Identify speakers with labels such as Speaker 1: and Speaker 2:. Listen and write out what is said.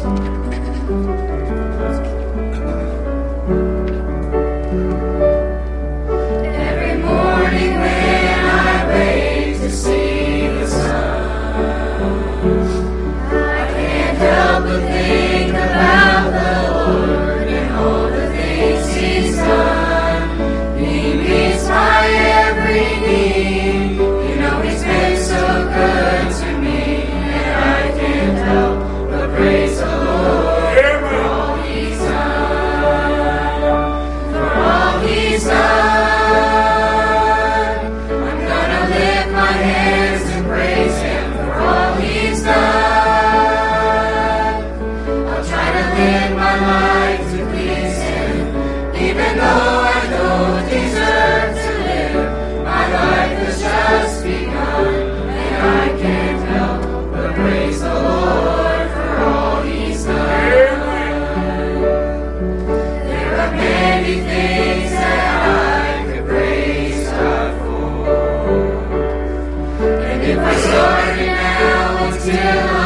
Speaker 1: Every morning when I wake to see the sun, I can't help but think about the Lord and all the things He's done. He meets my every need. You know He's been so good to me, and I can't help but praise the Lord for all He's done. For all He's done. I'm gonna lift my hands and praise Him for all He's done. I'll try to live my life to please Him, even though I don't deserve to live. My life has just begun, and I can't help but praise the Lord for all He's done. There are many things that I could praise God for, and if I started now until